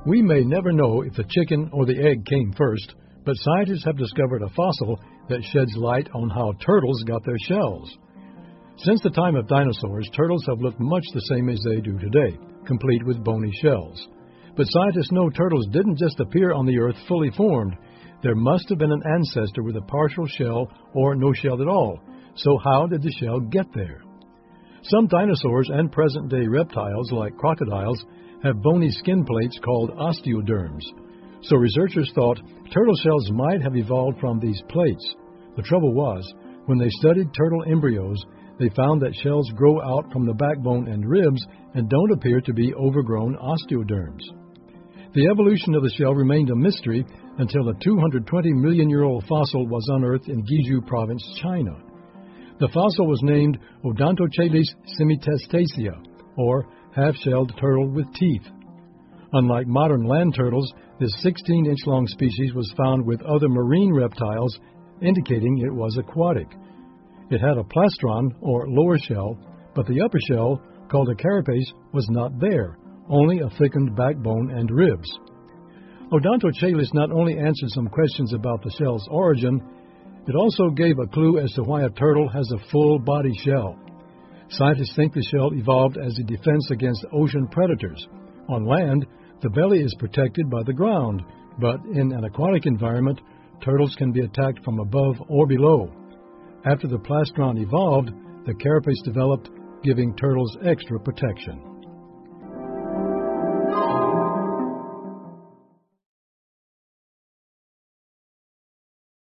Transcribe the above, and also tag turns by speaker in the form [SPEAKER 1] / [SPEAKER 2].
[SPEAKER 1] We may never know if the chicken or the egg came first, but scientists have discovered a fossil that sheds light on how turtles got their shells. Since the time of dinosaurs, turtles have looked much the same as they do today, complete with bony shells. But scientists know turtles didn't just appear on the Earth fully formed. There must have been an ancestor with a partial shell or no shell at all. So how did the shell get there? Some dinosaurs and present-day reptiles, like crocodiles, have bony skin plates called osteoderms. So researchers thought turtle shells might have evolved from these plates. The trouble was, when they studied turtle embryos, they found that shells grow out from the backbone and ribs and don't appear to be overgrown osteoderms. The evolution of the shell remained a mystery until a 220-million-year-old fossil was unearthed in Guizhou Province, China. The fossil was named Odontocheilus semitestacea, or half-shelled turtle with teeth. Unlike modern land turtles, this 16-inch-long species was found with other marine reptiles, indicating it was aquatic. It had a plastron, or lower shell, but the upper shell, called a carapace, was not there, only a thickened backbone and ribs. Odontocheilus not only answered some questions about the shell's origin, it also gave a clue as to why a turtle has a full-body shell. Scientists think the shell evolved as a defense against ocean predators. On land, the belly is protected by the ground, but in an aquatic environment, turtles can be attacked from above or below. After the plastron evolved, the carapace developed, giving turtles extra protection.